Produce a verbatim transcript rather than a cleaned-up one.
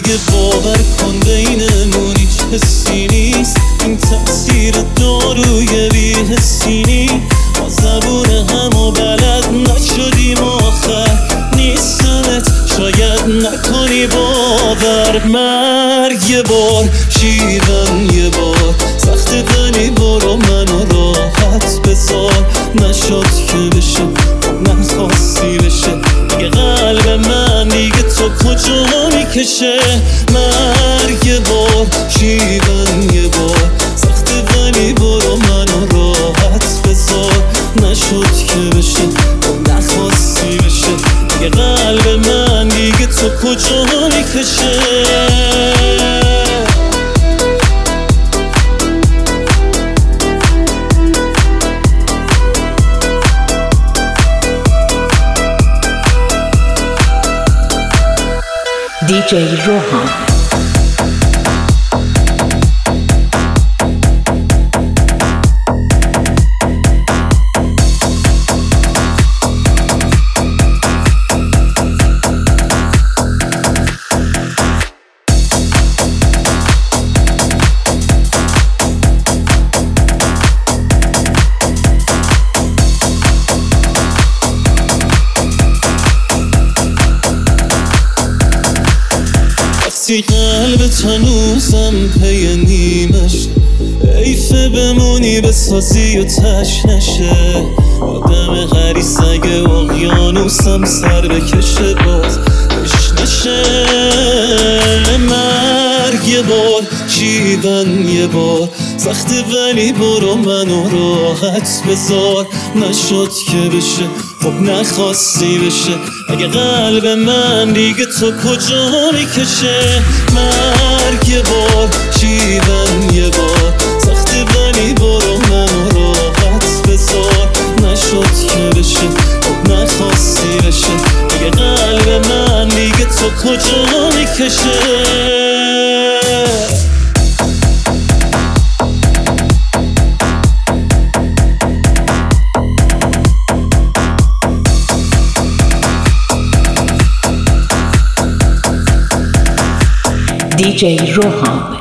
دیگه باور کن بینمون هیچ حسی نیست. این تأثیر داروی بی حسی نیست. ما زبون همو بلد نشدیم آخر نیستمت شاید نکنی باور. مرگ یه بار شیون یه بار سخته ولی برو منو راحت بذار. نشد که بشه نخواستی بشه دیگه قلب من دیگه تو کجا میکشه. مرگ یه بار شیون یه بار سخته ولی برو منو راحت بذار. نشد که بشه نخواستی بشه دیگه قلب من دیگه تو کجا میکشه. دی جی روحان. وقتی قلب تنوزم پی نیمش ایفه بمونی بسازی و تش نشه. آدم غریس اگه اقیانوسم سر بکشه باز اش نشه. مرگ یه بار شیون یه بار سخته ولی برو منو راحت بذار. نشد که بشه خب نخواستی بشه اگه قلب من دیگه تو کجا میکشه. مرگ یه بار شیون یه بار سخته ولی برو منو راحت بذار. نشد که بشه خب نخواستی بشه اگه قلب من دیگه تو کجا میکشه. دی جی روحان.